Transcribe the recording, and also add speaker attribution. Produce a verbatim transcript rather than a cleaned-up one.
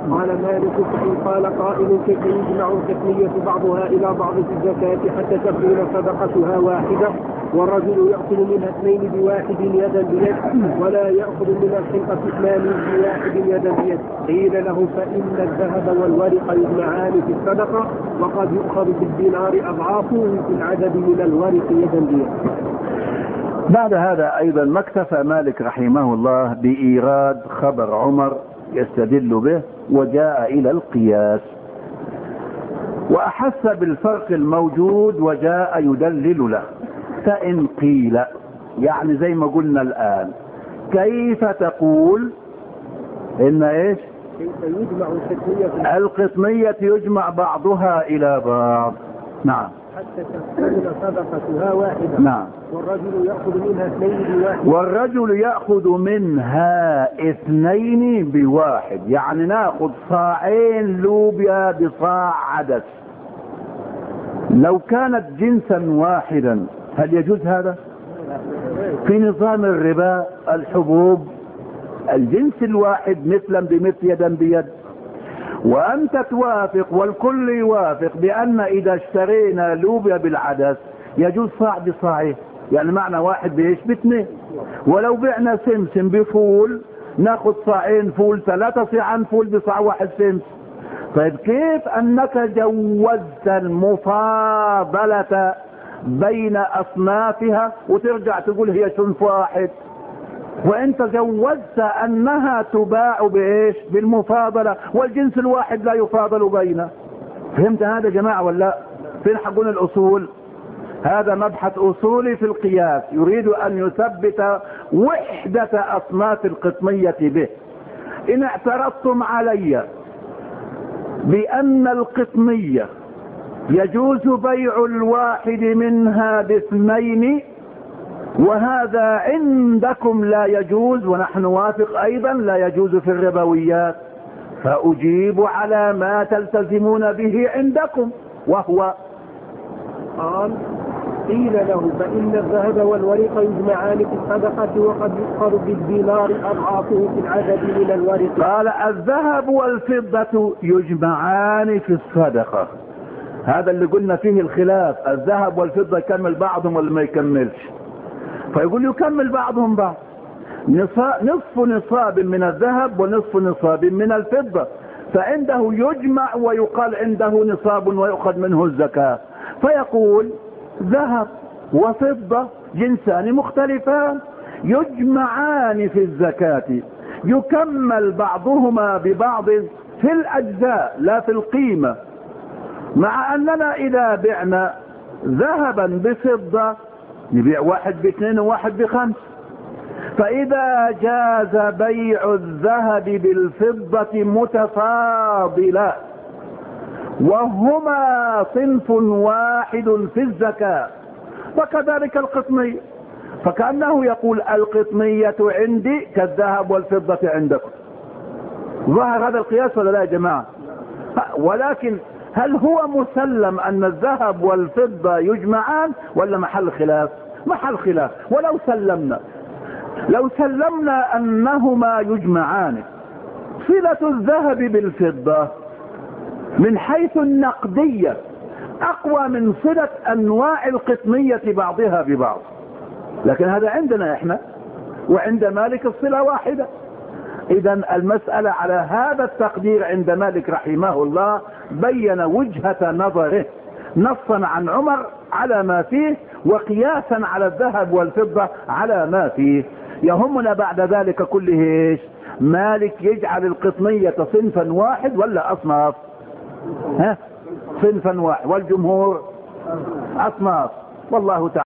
Speaker 1: قال مالك فإن قال قائل كيف يجمع القسمية بعضها إلى بعض في الزكاة حتى تكون صدقتها واحدة والرجل يأخذ منها اثنين بواحد يدا بيد ولا يأخذ من الحنطة اثنان بواحد يدا بيد؟ قيل له فإن الذهب والورق يجمعان في الصدقة وقد يؤخذ بالدينار أضعافه في العدد من الورق يدا بيد.
Speaker 2: بعد هذا أيضا ما اكتفى مالك رحمه الله بإيراد خبر عمر يستدل به وجاء إلى القياس وأحس بالفرق الموجود وجاء يدلل له. فإن قيل يعني زي ما قلنا الآن كيف تقول إن إيش
Speaker 1: كيف يجمع القسمية
Speaker 2: القسمية يجمع بعضها إلى بعض؟ نعم
Speaker 1: حتى تكون صدقتها واحدة.
Speaker 2: نعم
Speaker 1: والرجل يأخذ منها اثنين بواحد
Speaker 2: والرجل يأخذ منها اثنين بواحد يعني ناخذ صاعين لوبيا بصاع عدس. لو كانت جنسا واحدا هل يجوز هذا؟ في نظام الربا الحبوب الجنس الواحد مثلا بمثل يدا بيد وأنت توافق والكل يوافق بأن إذا اشترينا لوبيا بالعدس يجوز صاع بصاعين يعني معنى واحد بإيش باثنين. ولو بعنا سمسم بفول ناخذ صاعين فول ثلاثة صاعان فول بصاع واحد سمسم. طيب كيف أنك جوزت المفاضلة بين أصنافها وترجع تقول هي صنف واحد وانت جوزت انها تباع بايش بالمفاضلة والجنس الواحد لا يفاضل بينه؟ فهمت هذا يا جماعة ولا فين حقون الاصول؟ هذا مبحث اصولي في القياس يريد ان يثبت وحدة اصناف القسمية به. ان اعترضتم علي بان القسمية يجوز بيع الواحد منها باثنين وهذا عندكم لا يجوز ونحن نوافق ايضا لا يجوز في الربويات فاجيب على ما تلتزمون به عندكم وهو
Speaker 1: قال قيل له فإن الذهب والورق يجمعان في الصدقة وقد يؤخذ بالدينار أضعافه في العدد من الورق.
Speaker 2: قال الذهب والفضة يجمعان في الصدقة هذا اللي قلنا فيه الخلاف الذهب والفضة يكمل بعضهم ولا ما يكملش؟ فيقول يكمل بعضهم بعض نصف نصاب من الذهب ونصف نصاب من الفضة فعنده يجمع ويقال عنده نصاب ويؤخذ منه الزكاة فيقول ذهب وفضة جنسان مختلفان يجمعان في الزكاة يكمل بعضهما ببعض في الأجزاء لا في القيمة مع أننا إذا بعنا ذهبا بفضة نبيع واحد باثنين وواحد بخمس فإذا جاز بيع الذهب بالفضة متفاضلا وهما صنف واحد في الزكاة فكذلك القطمية فكأنه يقول القطمية عندي كالذهب والفضة عندكم. ظهر هذا القياس ولا لا يا جماعة؟ ولكن هل هو مسلم أن الذهب والفضة يجمعان ولا محل خلاف؟ محل خلاف. ولو سلمنا لو سلمنا أنهما يجمعان صلة الذهب بالفضة من حيث النقدية أقوى من صلة أنواع القطمية بعضها ببعض لكن هذا عندنا إحنا وعند مالك الصلة واحدة. إذا المسألة على هذا التقدير عند مالك رحمه الله بين وجهة نظره نصا عن عمر على ما فيه وقياسا على الذهب والفضة على ما فيه. يهمنا بعد ذلك كله ايش؟ مالك يجعل القطمية صنفا واحد ولا أصناف؟ ها؟ صنفا واحد والجمهور أصناف والله تعالى